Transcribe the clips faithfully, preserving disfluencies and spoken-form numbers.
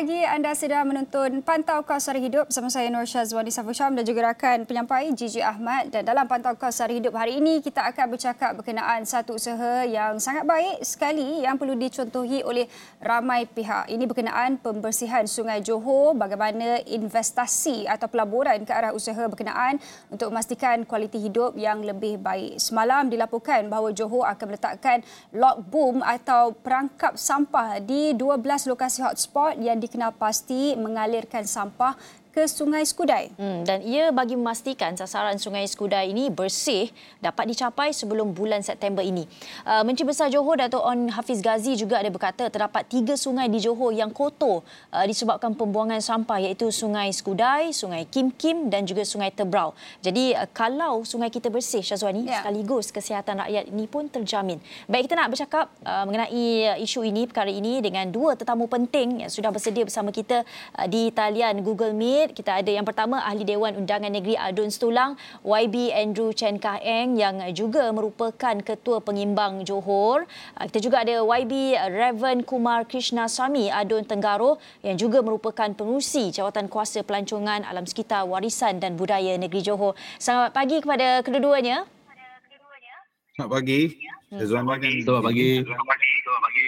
pagi, anda sedang menonton Pantau Kos Sari Hidup bersama saya Nur Syazwani Safu Syam dan juga rakan penyampai Gigi Ahmad. Dan dalam Pantau Kos Sari Hidup hari ini, kita akan bercakap berkenaan satu usaha yang sangat baik sekali yang perlu dicontohi oleh ramai pihak. Ini berkenaan pembersihan Sungai Johor, bagaimana investasi atau pelaburan ke arah usaha berkenaan untuk memastikan kualiti hidup yang lebih baik. Semalam dilaporkan bahawa Johor akan meletakkan log boom atau perangkap sampah di dua belas lokasi hotspot yang dikenal pasti mengalirkan sampah ke Sungai Skudai. Hmm, dan ia bagi memastikan sasaran Sungai Skudai ini bersih dapat dicapai sebelum bulan September ini. Uh, Menteri Besar Johor Dato' On Hafiz Ghazi juga ada berkata terdapat tiga sungai di Johor yang kotor uh, disebabkan pembuangan sampah iaitu Sungai Skudai, Sungai Kim Kim dan juga Sungai Tebrau. Jadi uh, kalau sungai kita bersih, Syazwani, ya, sekaligus kesihatan rakyat ini pun terjamin. Baik, kita nak bercakap uh, mengenai uh, isu ini, perkara ini dengan dua tetamu penting yang sudah bersedia bersama kita uh, di talian Google Meet. Kita ada yang pertama Ahli Dewan Undangan Negeri Adun Setulang, Y B Andrew Chen Kah Eng yang juga merupakan Ketua Pengimbang Johor. Kita juga ada Y B Revan Kumar Krishnasamy Adun Tenggaro yang juga merupakan pengurusi Jawatan Kuasa Pelancongan Alam Sekitar, Warisan dan Budaya Negeri Johor. Selamat pagi kepada kedua-duanya. Selamat pagi. Selamat pagi. Selamat pagi. Selamat pagi. Selamat pagi.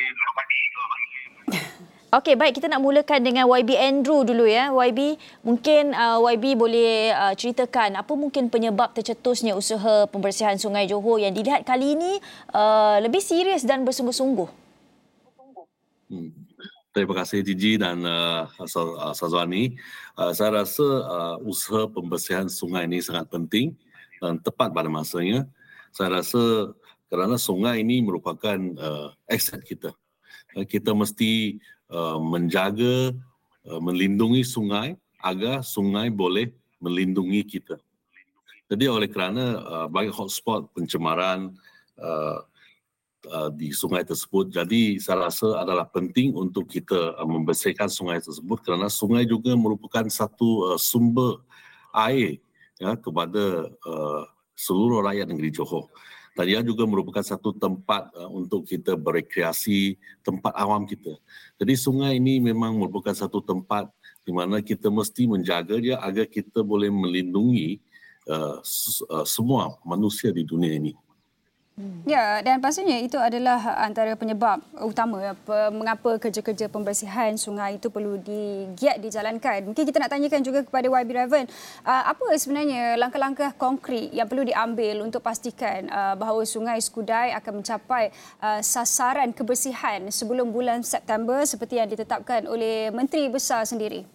Okey, baik, kita nak mulakan dengan Y B Andrew dulu ya. Y B, mungkin uh, Y B boleh uh, ceritakan apa mungkin penyebab tercetusnya usaha pembersihan Sungai Johor yang dilihat kali ini uh, lebih serius dan bersungguh-sungguh. Hmm. Terima kasih Gigi dan uh, Syazwani. Uh, saya rasa uh, usaha pembersihan sungai ini sangat penting dan tepat pada masanya. Saya rasa kerana sungai ini merupakan uh, aset kita. Uh, kita mesti Uh, menjaga, uh, melindungi sungai agar sungai boleh melindungi kita. Jadi oleh kerana uh, banyak hotspot pencemaran uh, uh, di sungai tersebut, jadi saya rasa adalah penting untuk kita uh, membersihkan sungai tersebut kerana sungai juga merupakan satu uh, sumber air ya, kepada uh, seluruh rakyat negeri Johor. Dan ia juga merupakan satu tempat uh, untuk kita berekreasi, tempat awam kita. Jadi sungai ini memang merupakan satu tempat di mana kita mesti menjaga dia agar kita boleh melindungi uh, uh, semua manusia di dunia ini. Ya, dan pastinya itu adalah antara penyebab utama mengapa kerja-kerja pembersihan sungai itu perlu digiat dijalankan. Mungkin kita nak tanyakan juga kepada Y B Revan, apa sebenarnya langkah-langkah konkret yang perlu diambil untuk pastikan bahawa Sungai Skudai akan mencapai sasaran kebersihan sebelum bulan September seperti yang ditetapkan oleh Menteri Besar sendiri?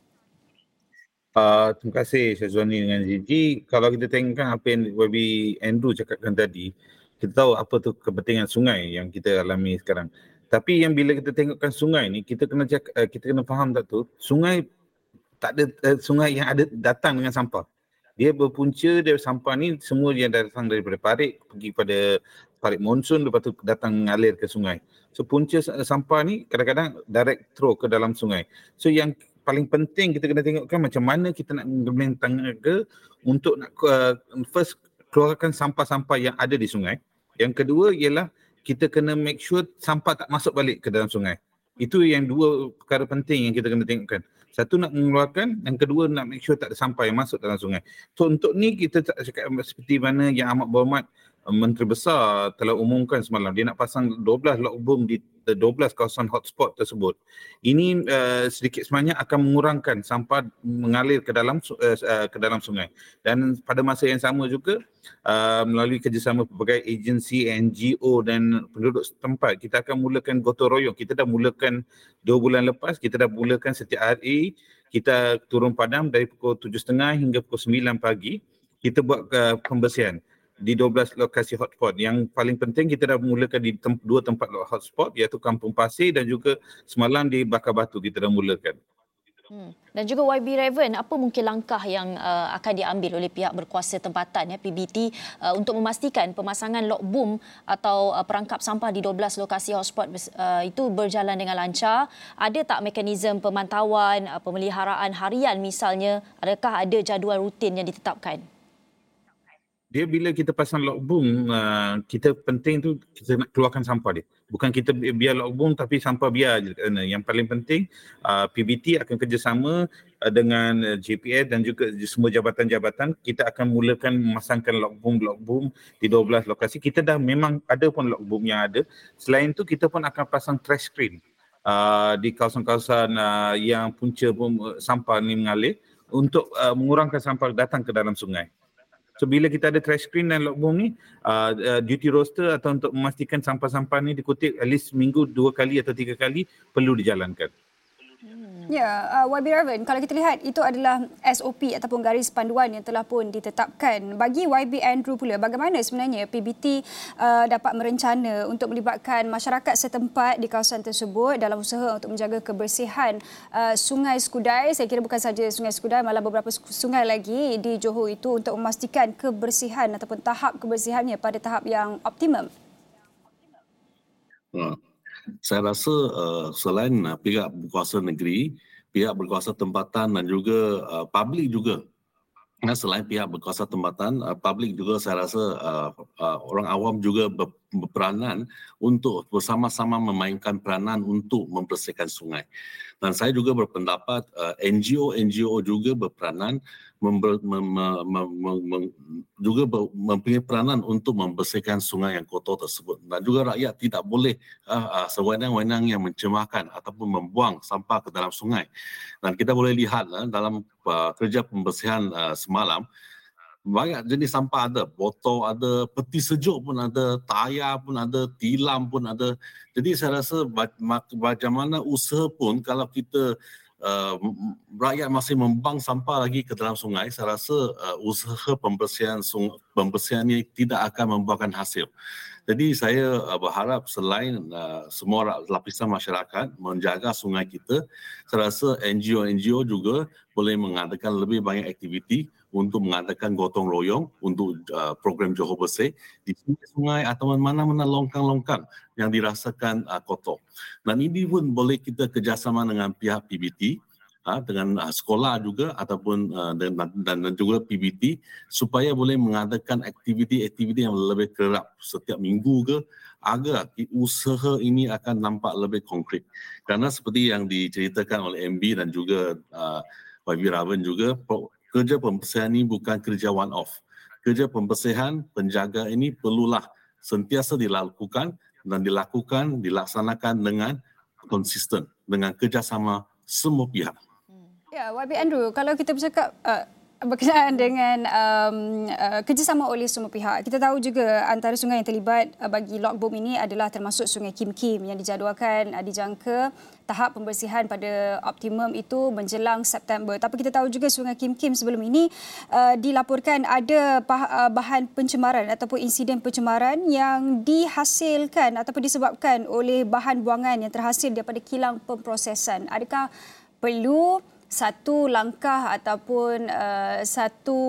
Uh, terima kasih Syazwani dengan Gigi. Kalau kita tengokkan apa yang Y B Andrew cakapkan tadi, kita tahu apa tu kepentingan sungai yang kita alami sekarang. Tapi yang bila kita tengokkan sungai ni, kita kena cakap, kita kena faham tak tu, sungai tak ada uh, sungai yang ada datang dengan sampah. Dia berpunca dari sampah ni semua yang datang daripada parit pergi pada parit monsun, lepas tu datang mengalir ke sungai. So punca sampah ni kadang-kadang direct throw ke dalam sungai. So yang paling penting kita kena tengokkan macam mana kita nak mengambil tenaga untuk nak uh, first keluarkan sampah-sampah yang ada di sungai. Yang kedua ialah kita kena make sure sampah tak masuk balik ke dalam sungai. Itu yang dua perkara penting yang kita kena tengokkan. Satu nak mengeluarkan, yang kedua nak make sure tak ada sampah yang masuk dalam sungai. So untuk ni kita tak cakap seperti mana yang amat berhormat Menteri Besar telah umumkan semalam. Dia nak pasang dua belas log boom di dua belas kawasan hotspot tersebut. Ini uh, sedikit sebanyak akan mengurangkan sampah mengalir ke dalam uh, ke dalam sungai. Dan pada masa yang sama juga uh, melalui kerjasama pelbagai agensi, N G O dan penduduk setempat, kita akan mulakan gotong royong. Kita dah mulakan dua bulan lepas, kita dah mulakan setiap hari kita turun padam dari pukul tujuh tiga puluh hingga pukul sembilan pagi. Kita buat uh, pembersihan di dua belas lokasi hotspot. Yang paling penting kita dah mulakan di tem- dua tempat hotspot iaitu Kampung Pasir dan juga semalam di Bakar Batu kita dah mulakan. Hmm. Dan juga Y B Revan, apa mungkin langkah yang uh, akan diambil oleh pihak berkuasa tempatan ya P B T uh, untuk memastikan pemasangan log boom atau uh, perangkap sampah di dua belas lokasi hotspot uh, itu berjalan dengan lancar? Ada tak mekanisme pemantauan, uh, pemeliharaan harian misalnya? Adakah ada jadual rutin yang ditetapkan? Dia bila kita pasang logboom, uh, kita penting tu kita nak keluarkan sampah dia. Bukan kita bi- biar logboom tapi sampah biar je. Uh, yang paling penting uh, P B T akan kerjasama uh, dengan uh, J P S dan juga semua jabatan-jabatan. Kita akan mulakan memasangkan logboom-logboom di dua belas lokasi. Kita dah memang ada pun logboom yang ada. Selain tu kita pun akan pasang trash screen uh, di kawasan-kawasan uh, yang punca uh, sampah ni mengalir untuk uh, mengurangkan sampah datang ke dalam sungai. So bila kita ada trash screen dan logboom ni, uh, uh, duty roster atau untuk memastikan sampah-sampah ni dikutip at least seminggu dua kali atau tiga kali perlu dijalankan. Ya, uh, Y B Raven, kalau kita lihat itu adalah S O P ataupun garis panduan yang telah pun ditetapkan. Bagi Y B Andrew pula, bagaimana sebenarnya P B T uh, dapat merencana untuk melibatkan masyarakat setempat di kawasan tersebut dalam usaha untuk menjaga kebersihan uh, Sungai Skudai? Saya kira bukan saja Sungai Skudai, malah beberapa sungai lagi di Johor itu untuk memastikan kebersihan ataupun tahap kebersihannya pada tahap yang optimum. Hmm. Saya rasa uh, selain uh, pihak berkuasa negeri, pihak berkuasa tempatan dan juga uh, publik juga. Nah, selain pihak berkuasa tempatan, uh, publik juga saya rasa uh, uh, orang awam juga ber, berperanan untuk bersama-sama memainkan peranan untuk membersihkan sungai. Dan saya juga berpendapat uh, N G O-N G O juga berperanan member, mem, mem, mem, mem, juga ber, mempunyai peranan untuk membersihkan sungai yang kotor tersebut. Dan juga rakyat tidak boleh uh, uh, sewenang-wenang yang mencemarkan ataupun membuang sampah ke dalam sungai. Dan kita boleh lihat uh, dalam uh, kerja pembersihan uh, semalam, banyak jenis sampah ada, botol ada, peti sejuk pun ada, tayar pun ada, tilam pun ada. Jadi saya rasa macam mana usaha pun kalau kita uh, rakyat masih membuang sampah lagi ke dalam sungai, saya rasa uh, usaha pembersihan sungai, pembersihan ini tidak akan membuahkan hasil. Jadi saya uh, berharap selain uh, semua lapisan masyarakat menjaga sungai kita, saya rasa N G O-N G O juga boleh mengadakan lebih banyak aktiviti untuk mengadakan gotong royong untuk uh, program Johor Bersih di sungai atau mana-mana longkang-longkang yang dirasakan uh, kotor. Dan ini pun boleh kita kerjasama dengan pihak P B T, uh, dengan uh, sekolah juga ataupun uh, dan, dan, dan juga P B T supaya boleh mengadakan aktiviti-aktiviti yang lebih kerap setiap minggu ke agar usaha ini akan nampak lebih konkret. Kerana seperti yang diceritakan oleh M B dan juga uh, Y B Raven juga, kerja pembersihan ini bukan kerja one off. Kerja pembersihan penjaga ini perlulah sentiasa dilakukan dan dilakukan, dilaksanakan dengan konsisten, dengan kerjasama semua pihak. Ya, Y B Andrew, kalau kita bercakap uh, berkenaan dengan um, uh, kerjasama oleh semua pihak, kita tahu juga antara sungai yang terlibat uh, bagi logboom ini adalah termasuk Sungai Kim Kim yang dijadualkan uh, dijangka tahap pembersihan pada optimum itu menjelang September. Tapi kita tahu juga Sungai Kim Kim sebelum ini uh, dilaporkan ada bah- uh, bahan pencemaran ataupun insiden pencemaran yang dihasilkan ataupun disebabkan oleh bahan buangan yang terhasil daripada kilang pemprosesan. Adakah perlu satu langkah ataupun uh, satu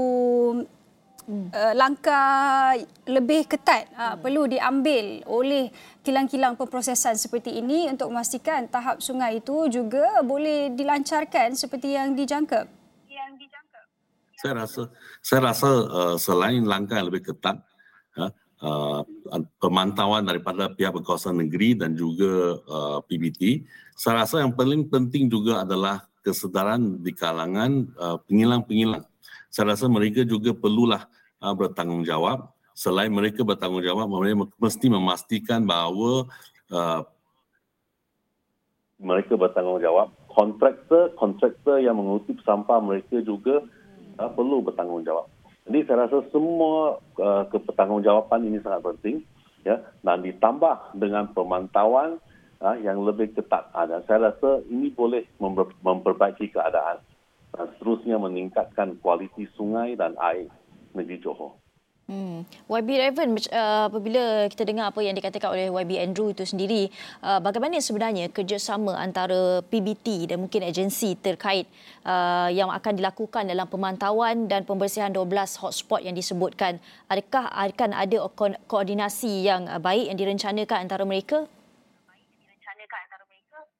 uh, langkah lebih ketat uh, hmm. perlu diambil oleh kilang-kilang pemprosesan seperti ini untuk memastikan tahap sungai itu juga boleh dilancarkan seperti yang dijangka? Yang dijangka. Saya rasa saya rasa uh, selain langkah yang lebih ketat, uh, uh, pemantauan daripada pihak berkuasa negeri dan juga uh, P B T, saya rasa yang paling penting juga adalah kesedaran di kalangan uh, pengilang-pengilang. Saya rasa mereka juga perlulah uh, bertanggungjawab. Selain mereka bertanggungjawab, mereka mesti memastikan bahawa uh, mereka bertanggungjawab. Kontraktor-kontraktor yang mengutip sampah mereka juga uh, perlu bertanggungjawab. Jadi saya rasa semua uh, kebertanggungjawaban ini sangat penting, ya, dan ditambah dengan pemantauan Ha, yang lebih ketat. Ha, dan saya rasa ini boleh memper, memperbaiki keadaan dan seterusnya meningkatkan kualiti sungai dan air negeri Johor. Hmm. Y B Raven, uh, apabila kita dengar apa yang dikatakan oleh Y B Andrew itu sendiri, uh, bagaimana sebenarnya kerjasama antara P B T dan mungkin agensi terkait uh, yang akan dilakukan dalam pemantauan dan pembersihan dua belas hotspot yang disebutkan? Adakah akan ada ko- koordinasi yang baik yang direncanakan antara mereka?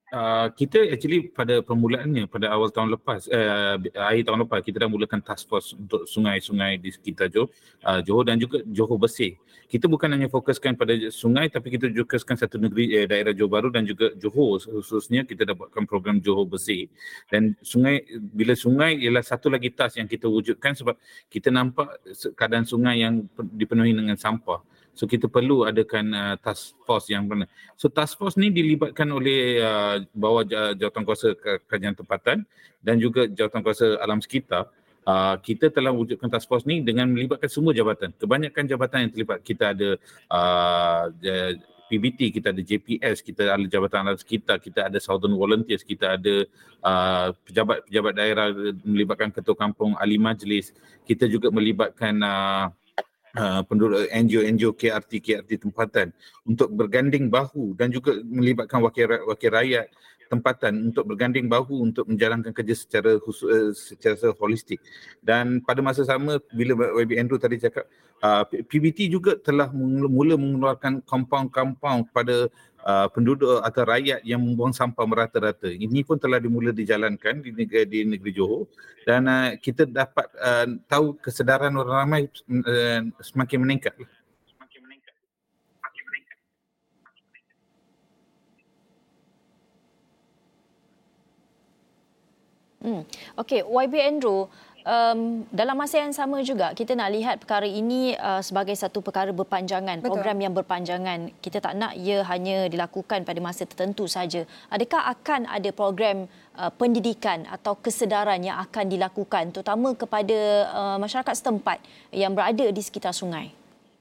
Uh, kita actually pada permulaannya pada awal tahun lepas, uh, akhir tahun lepas kita dah mulakan task force untuk sungai-sungai di sekitar Johor, uh, Johor dan juga Johor Bersih. Kita bukan hanya fokuskan pada sungai tapi kita juga fokuskan satu negeri, eh, daerah Johor Bahru dan juga Johor khususnya kita dah buatkan program Johor Bersih. Dan sungai, bila sungai ialah satu lagi task yang kita wujudkan sebab kita nampak keadaan sungai yang dipenuhi dengan sampah. So kita perlu adakan uh, task force yang benar. So task force ni dilibatkan oleh uh, bawah Jawatankuasa Kajian Tempatan dan juga Jawatankuasa Alam Sekitar. Uh, kita telah wujudkan task force ni dengan melibatkan semua jabatan. Kebanyakan jabatan yang terlibat. Kita ada uh, P B T, kita ada J P S, kita ada Jabatan Alam Sekitar, kita ada Southern Volunteers, kita ada uh, pejabat-pejabat daerah melibatkan ketua kampung, ahli majlis. Kita juga melibatkan uh, Uh, penduduk N G O N G O K R T K R T tempatan untuk berganding bahu dan juga melibatkan wakil wakil rakyat tempatan untuk berganding bahu untuk menjalankan kerja secara khusus, secara holistik. Dan pada masa sama bila Y B Andrew tadi cakap, uh, P B T juga telah mula mengeluarkan compound-compound pada uh, penduduk atau rakyat yang membuang sampah merata-rata. Ini pun telah dimula dijalankan di negeri, di negeri Johor dan uh, kita dapat uh, tahu kesedaran orang ramai uh, semakin meningkat. Hmm. Okey, Y B Andrew, um, dalam masa yang sama juga kita nak lihat perkara ini uh, sebagai satu perkara berpanjangan, Betul. program yang berpanjangan. Kita tak nak ia hanya dilakukan pada masa tertentu saja. Adakah akan ada program uh, pendidikan atau kesedaran yang akan dilakukan terutama kepada uh, masyarakat setempat yang berada di sekitar sungai?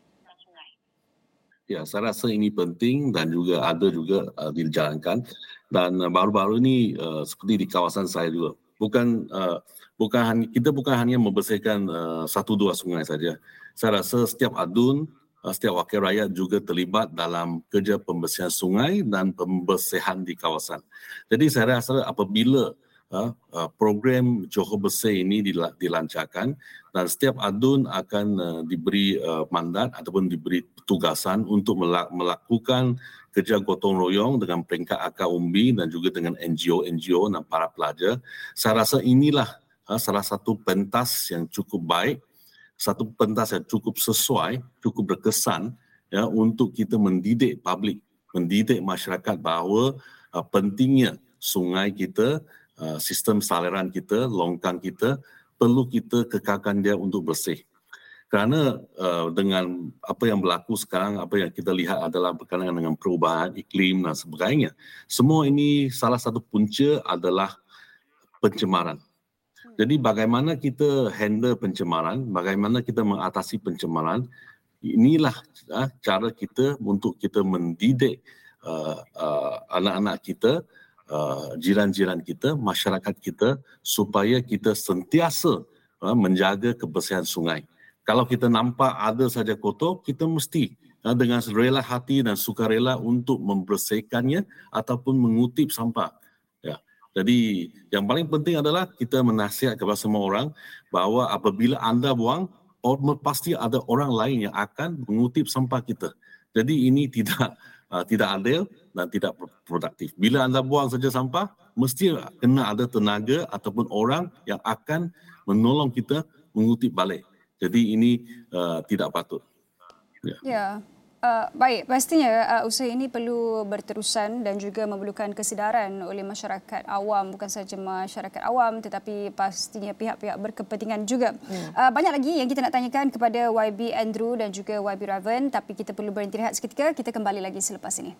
Ya, saya rasa ini penting dan juga ada juga uh, dijalankan dan uh, baru-baru ini uh, seperti di kawasan saya juga. Bukan uh, bukan hanya, kita bukan hanya membersihkan uh, satu dua sungai saja. Saya rasa setiap adun, uh, setiap wakil rakyat juga terlibat dalam kerja pembersihan sungai dan pembersihan di kawasan. Jadi saya rasa apabila uh, uh, program Johor Bersih ini dilancarkan dan setiap adun akan uh, diberi uh, mandat ataupun diberi tugasan untuk melakukan kerja gotong royong dengan peringkat akar umbi dan juga dengan N G O N G O dan para pelajar. Saya rasa inilah uh, salah satu pentas yang cukup baik, satu pentas yang cukup sesuai, cukup berkesan ya untuk kita mendidik publik, mendidik masyarakat bahawa uh, pentingnya sungai kita, uh, sistem saliran kita, longkang kita perlu kita kekalkan dia untuk bersih. Kerana uh, dengan apa yang berlaku sekarang, apa yang kita lihat adalah berkaitan dengan perubahan iklim dan sebagainya. Semua ini salah satu punca adalah pencemaran. Jadi bagaimana kita handle pencemaran, bagaimana kita mengatasi pencemaran, inilah uh, cara kita untuk kita mendidik uh, uh, anak-anak kita, uh, jiran-jiran kita, masyarakat kita supaya kita sentiasa uh, menjaga kebersihan sungai. Kalau kita nampak ada saja kotor, kita mesti uh, dengan rela hati dan sukarela untuk membersihkannya ataupun mengutip sampah. Ya. Jadi yang paling penting adalah kita menasihat kepada semua orang bahawa apabila anda buang, pasti ada orang lain yang akan mengutip sampah kita. Jadi ini tidak uh, tidak adil dan tidak produktif. Bila anda buang saja sampah, mesti kena ada tenaga ataupun orang yang akan menolong kita mengutip balik. Jadi ini uh, tidak patut. Ya. Yeah. Uh, baik, pastinya uh, usaha ini perlu berterusan dan juga memerlukan kesedaran oleh masyarakat awam, bukan sahaja masyarakat awam tetapi pastinya pihak-pihak berkepentingan juga. Hmm. Uh, banyak lagi yang kita nak tanyakan kepada Y B Andrew dan juga Y B Raven, tapi kita perlu berhenti rehat seketika. Kita kembali lagi selepas ini.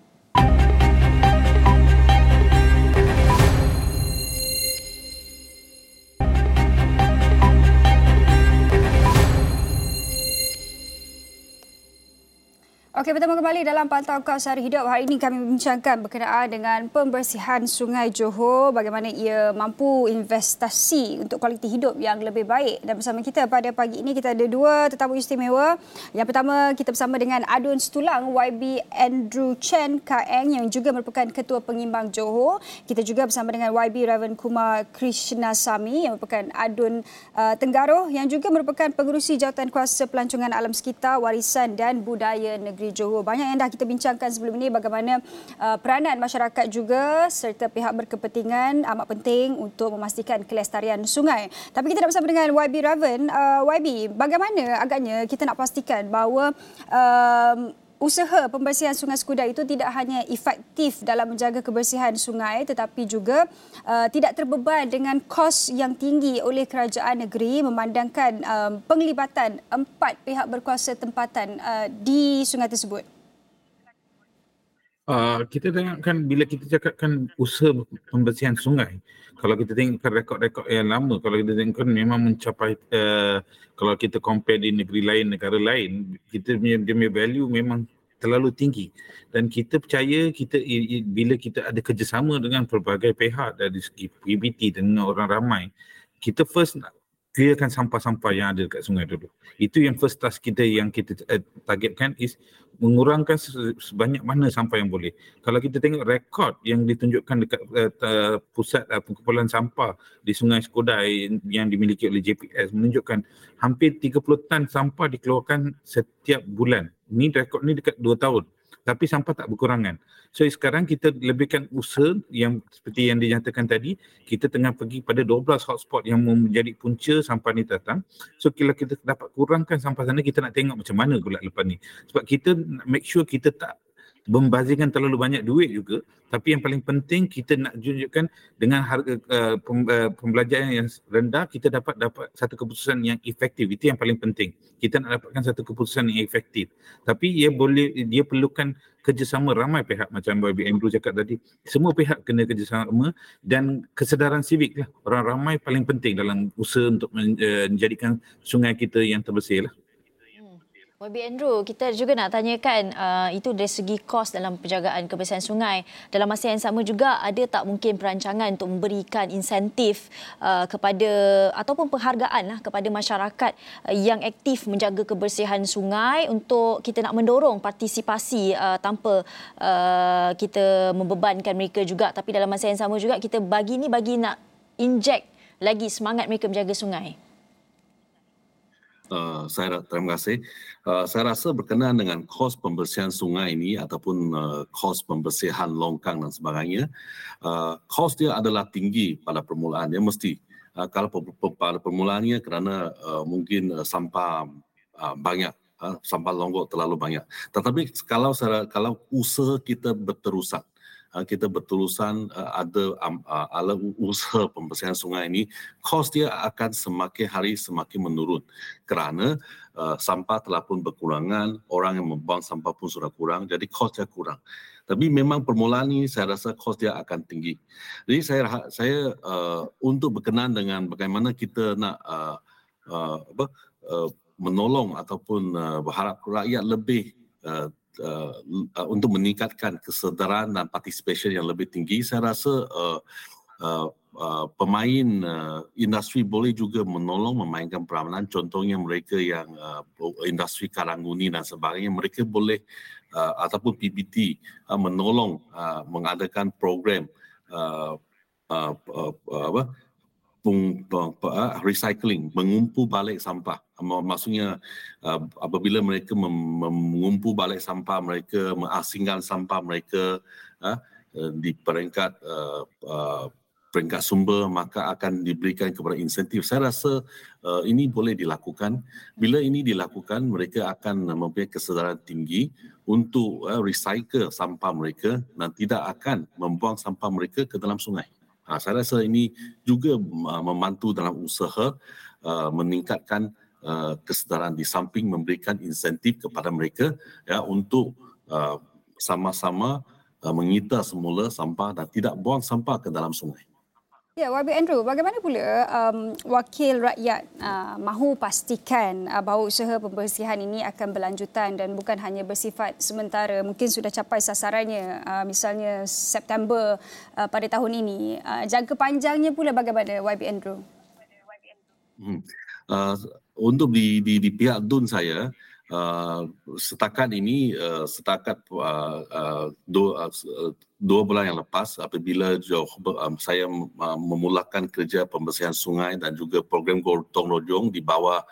Okey, bertemu kembali dalam Pantau Kau Sehari Hidup. Hari ini kami membincangkan berkenaan dengan pembersihan Sungai Johor, bagaimana ia mampu investasi untuk kualiti hidup yang lebih baik. Dan bersama kita pada pagi ini kita ada dua tetamu istimewa. Yang pertama kita bersama dengan Adun Setulang Y B Andrew Chen K Eng yang juga merupakan Ketua Pengimbang Johor. Kita juga bersama dengan Y B Raven Kumar Krishnasamy yang merupakan Adun uh, Tenggaroh yang juga merupakan Pengerusi Jawatankuasa Pelancongan Alam Sekitar, Warisan dan Budaya Negeri di Johor. Banyak yang dah kita bincangkan sebelum ini bagaimana uh, peranan masyarakat juga serta pihak berkepentingan amat penting untuk memastikan kelestarian sungai. Tapi kita nak bersama dengan Y B Raven. Uh, Y B, bagaimana agaknya kita nak pastikan bahawa um, usaha pembersihan Sungai Skudai itu tidak hanya efektif dalam menjaga kebersihan sungai tetapi juga uh, tidak terbeban dengan kos yang tinggi oleh kerajaan negeri memandangkan um, penglibatan empat pihak berkuasa tempatan uh, di sungai tersebut? Uh, kita tengokkan bila kita cakapkan usaha pembersihan sungai, kalau kita tengokkan rekod-rekod yang lama, kalau kita tengokkan memang mencapai, uh, kalau kita compare di negeri lain, negara lain, kita punya, dia punya value memang terlalu tinggi. Dan kita percaya kita bila kita ada kerjasama dengan pelbagai pihak dari segi P B T dengan orang ramai, kita first nak clearkan sampah-sampah yang ada dekat sungai dulu. Itu yang first task kita yang kita uh, targetkan is mengurangkan sebanyak mana sampah yang boleh. Kalau kita tengok rekod yang ditunjukkan dekat uh, pusat uh, pengumpulan sampah di Sungai Skudai yang dimiliki oleh J P S menunjukkan hampir tiga puluh tan sampah dikeluarkan setiap bulan. Ini rekod ni dekat dua tahun. Tapi sampah tak berkurangan. So sekarang kita lebihkan usaha yang seperti yang dinyatakan tadi, kita tengah pergi pada dua belas hotspot yang menjadi punca sampah ni datang. So kalau kita dapat kurangkan sampah sana, kita nak tengok macam mana pula lepas ni. Sebab kita nak make sure kita tak membazirkan terlalu banyak duit juga, tapi yang paling penting kita nak tunjukkan dengan harga uh, pembelajaran yang rendah kita dapat dapat satu keputusan yang efektif. Itu yang paling penting. Kita nak dapatkan satu keputusan yang efektif. Tapi ia boleh dia perlukan kerjasama ramai pihak macam Y B Andrew cakap tadi. Semua pihak kena kerjasama dan kesedaran sivik lah. Orang ramai paling penting dalam usaha untuk menjadikan sungai kita yang terbersih lah. Y B Andrew, kita juga nak tanyakan uh, itu dari segi kos dalam penjagaan kebersihan sungai. Dalam masa yang sama juga, ada tak mungkin perancangan untuk memberikan insentif uh, kepada ataupun penghargaan lah kepada masyarakat uh, yang aktif menjaga kebersihan sungai untuk kita nak mendorong partisipasi uh, tanpa uh, kita membebankan mereka juga, tapi dalam masa yang sama juga kita bagi ni bagi nak inject lagi semangat mereka menjaga sungai. Uh, saya terima kasih. Uh, saya rasa berkenaan dengan kos pembersihan sungai ini ataupun uh, kos pembersihan longkang dan sebagainya, uh, kos dia adalah tinggi pada permulaan. Dia mesti uh, kalau pada permulaannya kerana uh, mungkin uh, sampah uh, banyak, uh, sampah longgok terlalu banyak. Tetapi kalau kalau usaha kita berterusan, kita berterusan ada ala usaha pembersihan sungai ini, kos dia akan semakin hari semakin menurun kerana uh, sampah telah pun berkurangan, orang yang membuang sampah pun sudah kurang, jadi kos dia kurang. Tapi memang permulaan ini saya rasa kos dia akan tinggi. Jadi saya saya uh, untuk berkenaan dengan bagaimana kita nak uh, uh, apa, uh, menolong ataupun uh, berharap rakyat lebih uh, Uh, uh, untuk meningkatkan kesedaran dan participation yang lebih tinggi, saya rasa uh, uh, uh, pemain uh, industri boleh juga menolong memainkan peranan. Contohnya mereka yang uh, industri karanguni dan sebagainya, mereka boleh uh, ataupun P B T uh, menolong uh, mengadakan program uh, uh, uh, uh, apa Peng, peng, uh, recycling, mengumpul balik sampah. Maksudnya uh, apabila mereka mem- mengumpul balik sampah mereka, mengasingkan sampah mereka uh, di peringkat uh, uh, peringkat sumber, maka akan diberikan kepada insentif. Saya rasa uh, ini boleh dilakukan. Bila ini dilakukan, mereka akan mempunyai kesedaran tinggi untuk uh, recycle sampah mereka dan tidak akan membuang sampah mereka ke dalam sungai. Ha, saya rasa ini juga uh, membantu dalam usaha uh, meningkatkan uh, kesedaran di samping memberikan insentif kepada mereka ya untuk uh, sama-sama uh, mengita semula sampah dan tidak buang sampah ke dalam sungai. Ya, Y B Andrew, bagaimana pula um, wakil rakyat uh, mahu pastikan uh, bahawa usaha pembersihan ini akan berlanjutan dan bukan hanya bersifat sementara, mungkin sudah capai sasarannya uh, misalnya September uh, pada tahun ini. Uh, jangka panjangnya pula bagaimana, Y B Andrew? Hmm. Uh, untuk di, di, di pihak D U N saya, uh, setakat ini, uh, setakat uh, uh, dua, uh, dua bulan yang lepas apabila Johor, um, saya uh, memulakan kerja pembersihan sungai dan juga program gotong royong di bawah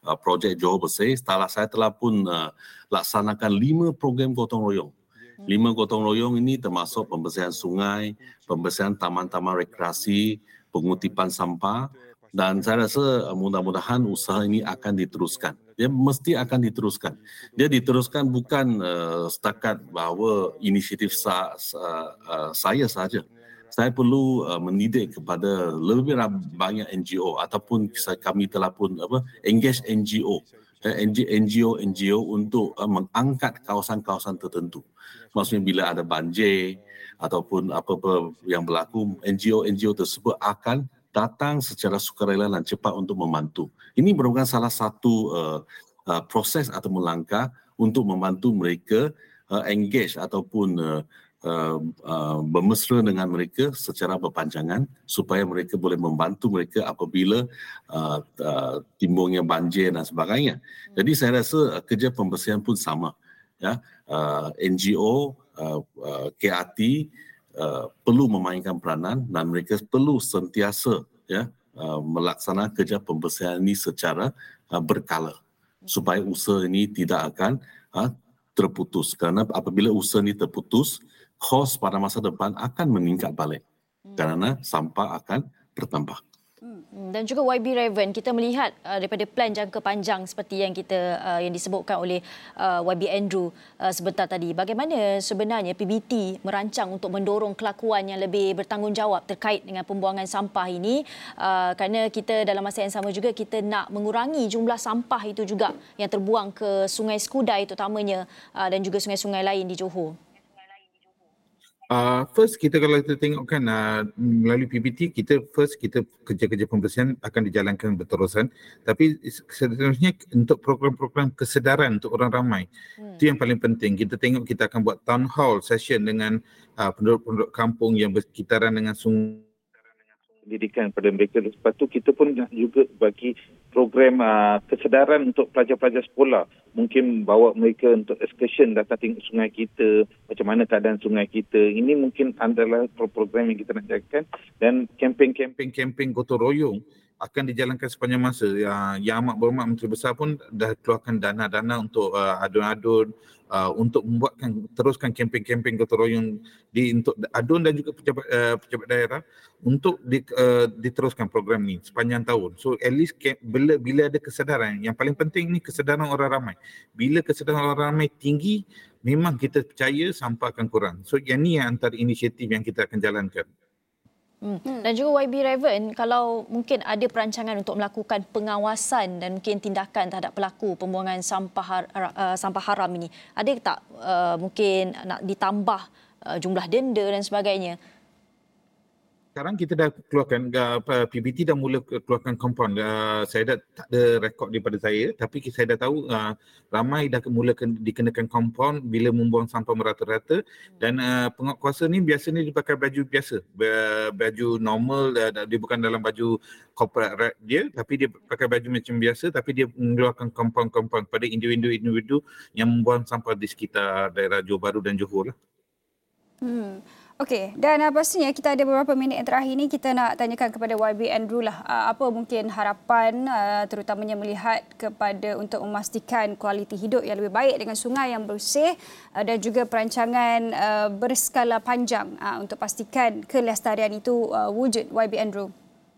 uh, projek Johor Bersih, setelah saya telah pun uh, laksanakan lima program gotong royong. Lima gotong royong ini termasuk pembersihan sungai, pembersihan taman-taman rekreasi, pengutipan sampah, dan saya rasa mudah-mudahan usaha ini akan diteruskan. Dia mesti akan diteruskan. Dia diteruskan bukan uh, setakat bahawa inisiatif sa, sa, uh, saya sahaja. Saya perlu uh, mendidik kepada lebih banyak N G O ataupun kami telah pun apa engage N G O. N G O N G O untuk uh, mengangkat kawasan-kawasan tertentu. Maksudnya bila ada banjir ataupun apa-apa yang berlaku, N G O N G O tersebut akan datang secara sukarela dan cepat untuk membantu. Ini merupakan salah satu uh, uh, proses atau langkah untuk membantu mereka uh, engage ataupun uh, uh, uh, bermesra dengan mereka secara berpanjangan supaya mereka boleh membantu mereka apabila uh, uh, timbulnya banjir dan sebagainya. Jadi saya rasa uh, kerja pembersihan pun sama. Ya, uh, N G O, uh, uh, K R T, Uh, perlu memainkan peranan dan mereka perlu sentiasa ya uh, melaksanakan kerja pembersihan ini secara uh, berkala supaya usaha ini tidak akan uh, terputus, kerana apabila usaha ini terputus, kos pada masa depan akan meningkat balik kerana sampah akan bertambah. Dan juga Y B Raven, kita melihat uh, daripada plan jangka panjang seperti yang kita uh, yang disebutkan oleh uh, Y B Andrew uh, sebentar tadi. Bagaimana sebenarnya P B T merancang untuk mendorong kelakuan yang lebih bertanggungjawab terkait dengan pembuangan sampah ini? Uh, kerana kita dalam masa yang sama juga kita nak mengurangi jumlah sampah itu juga yang terbuang ke Sungai Skudai terutamanya uh, dan juga sungai-sungai lain di Johor. Uh, first kita kalau kita tengokkan uh, melalui P B T, kita first kita kerja-kerja pembersihan akan dijalankan berterusan, tapi seterusnya untuk program-program kesedaran untuk orang ramai hmm. itu yang paling penting. Kita tengok kita akan buat town hall session dengan uh, penduduk-penduduk kampung yang bersekitaran dengan sungai, pendidikan pada mereka. Lepas tu kita pun nak juga bagi program uh, kesedaran untuk pelajar-pelajar sekolah. Mungkin bawa mereka untuk excursion, datang tengok sungai kita, macam mana keadaan sungai kita. Ini mungkin adalah program yang kita nak jalankan, dan kempen-kempen gotong royong akan dijalankan sepanjang masa. Uh, Yang Amat Berhormat Menteri Besar pun dah keluarkan dana-dana untuk uh, adun-adun, uh, untuk membuatkan teruskan kempen-kempen gotong royong di untuk adun dan juga pejabat uh, pejabat daerah untuk di, uh, diteruskan program ni sepanjang tahun. So at least ke, bila bila ada kesedaran, yang paling penting ni kesedaran orang ramai. Bila kesedaran orang ramai tinggi, memang kita percaya sampah akan kurang. So yang ni yang antara inisiatif yang kita akan jalankan. Hmm. Dan juga Y B Raven, kalau mungkin ada perancangan untuk melakukan pengawasan dan mungkin tindakan terhadap pelaku pembuangan sampah uh, sampah haram ini, ada tak uh, mungkin nak ditambah uh, jumlah denda dan sebagainya? Sekarang kita dah keluarkan, uh, P B T dah mula keluarkan compound. Uh, saya dah tak ada rekod daripada saya, tapi saya dah tahu uh, ramai dah mula dikenakan compound bila membuang sampah merata-rata. Dan uh, penguatkuasa ni biasanya dia pakai baju biasa, baju normal, uh, dia bukan dalam baju corporate dia, tapi dia pakai baju macam biasa, tapi dia mengeluarkan compound-compound pada individu-individu yang membuang sampah di sekitar daerah Johor Bahru dan Johor lah. Hmm. Okey, dan uh, pastinya kita ada beberapa minit yang terakhir ni, kita nak tanyakan kepada Y B Andrew lah, uh, apa mungkin harapan uh, terutamanya melihat kepada untuk memastikan kualiti hidup yang lebih baik dengan sungai yang bersih uh, dan juga perancangan uh, berskala panjang uh, untuk pastikan kelestarian itu uh, wujud. Y B Andrew.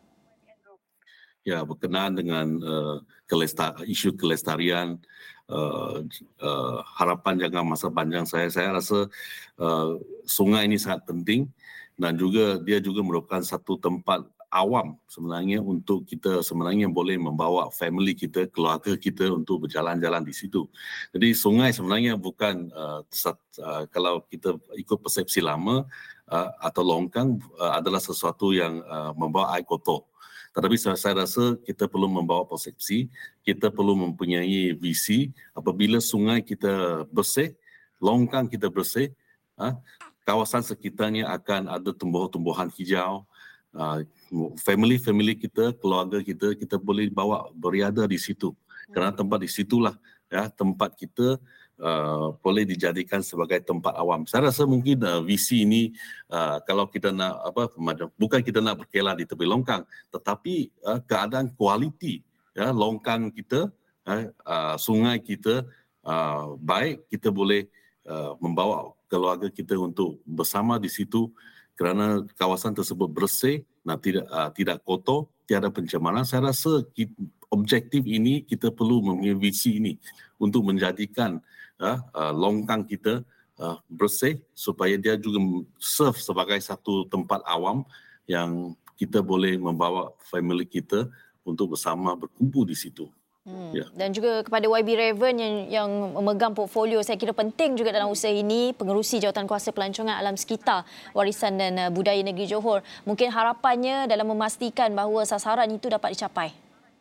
Ya, berkenaan dengan uh, kelestar, isu kelestarian, uh, uh, harapan jangka masa panjang saya, saya rasa uh, sungai ini sangat penting, dan juga dia juga merupakan satu tempat awam sebenarnya untuk kita sebenarnya boleh membawa family kita, keluarga kita untuk berjalan-jalan di situ. Jadi sungai sebenarnya bukan uh, sat, uh, kalau kita ikut persepsi lama uh, atau longkang uh, adalah sesuatu yang uh, membawa air kotor. Tetapi saya, saya rasa kita perlu membawa persepsi, kita perlu mempunyai visi apabila sungai kita bersih, longkang kita bersih, ha, kawasan sekitarnya akan ada tumbuhan-tumbuhan hijau, uh, family-family kita, keluarga kita, kita boleh bawa beriada di situ. Kerana tempat di situlah ya, tempat kita uh, boleh dijadikan sebagai tempat awam. Saya rasa mungkin uh, visi ini uh, kalau kita nak apa, bukan kita nak berkelah di tepi longkang, tetapi uh, keadaan kualiti ya, longkang kita uh, uh, sungai kita uh, baik, kita boleh uh, membawa keluarga kita untuk bersama di situ kerana kawasan tersebut bersih dan tidak uh, tidak kotor, tiada pencemaran. Saya rasa kita, objektif ini kita perlu mempunyai visi ini untuk menjadikan uh, uh, longkang kita uh, bersih supaya dia juga serve sebagai satu tempat awam yang kita boleh membawa family kita untuk bersama berkumpul di situ. Hmm. Ya. Dan juga kepada Y B Raven yang, yang memegang portfolio, saya kira penting juga dalam usaha ini, pengerusi Jawatankuasa Pelancongan Alam Sekitar, Warisan dan uh, Budaya Negeri Johor. Mungkin harapannya dalam memastikan bahawa sasaran itu dapat dicapai.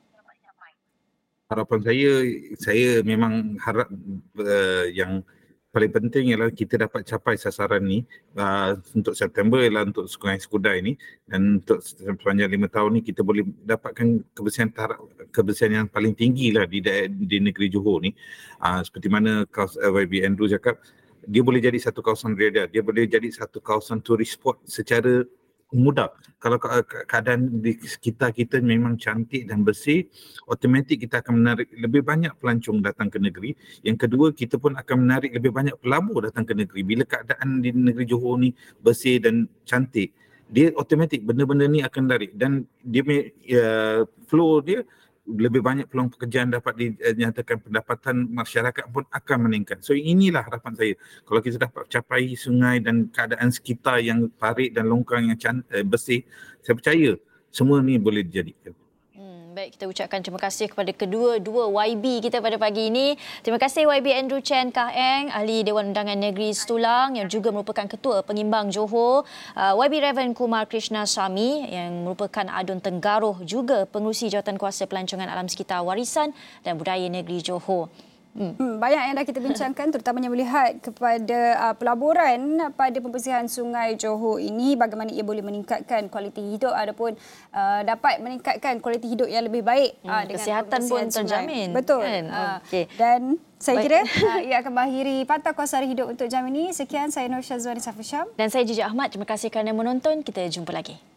Harapan saya, saya memang harap uh, yang paling penting ialah kita dapat capai sasaran ni uh, untuk September ialah untuk Sungai Skudai ni, dan untuk sepanjang lima tahun ni kita boleh dapatkan kebersihan taraf, kebersihan yang paling tinggi lah di, di negeri Johor ni. Uh, seperti mana Y B Andrew cakap, dia boleh jadi satu kawasan beredar, dia boleh jadi satu kawasan tourist spot secara mudah. Kalau keadaan di sekitar kita memang cantik dan bersih, automatik kita akan menarik lebih banyak pelancong datang ke negeri. Yang kedua, kita pun akan menarik lebih banyak pelabur datang ke negeri. Bila keadaan di negeri Johor ni bersih dan cantik, dia automatik benda-benda ni akan tarik, dan dia uh, flow dia lebih banyak peluang pekerjaan dapat dinyatakan, pendapatan masyarakat pun akan meningkat. So inilah harapan saya. Kalau kita dapat capai sungai dan keadaan sekitar yang parit dan longkang yang can- bersih, saya percaya semua ni boleh dijadikan. Baik, kita ucapkan terima kasih kepada kedua-dua Y B kita pada pagi ini. Terima kasih Y B Andrew Chen Kah Eng, Ahli Dewan Undangan Negeri Setulang yang juga merupakan Ketua Pengimbang Johor. Uh, Y B Raven Kumar Krishna Sami yang merupakan Adun Tenggaruh, juga Pengerusi Jawatankuasa Pelancongan Alam Sekitar, Warisan dan Budaya Negeri Johor. Hmm. Hmm, banyak yang dah kita bincangkan, terutamanya melihat kepada uh, pelaburan pada pembersihan Sungai Johor ini, bagaimana ia boleh meningkatkan kualiti hidup ataupun uh, dapat meningkatkan kualiti hidup yang lebih baik. Hmm, uh, dengan kesihatan pun terjamin. Betul. Kan? Uh, okay. Dan saya kira uh, ia akan mengakhiri Pantau Kuasa Hari Hidup untuk jam ini. Sekian, saya Nur Syazwani Safusham. Dan saya Gigi Ahmad. Terima kasih kerana menonton. Kita jumpa lagi.